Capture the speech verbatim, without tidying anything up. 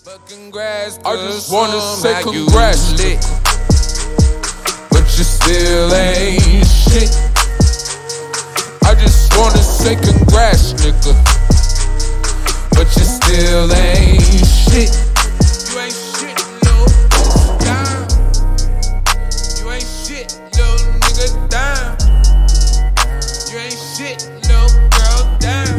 But congrats, I just wanna say congrats, but you still ain't shit. I just wanna say congrats, nigga, but you still ain't shit. You ain't shit, little dime. You ain't shit, little nigga dime. You ain't shit, little girl dime.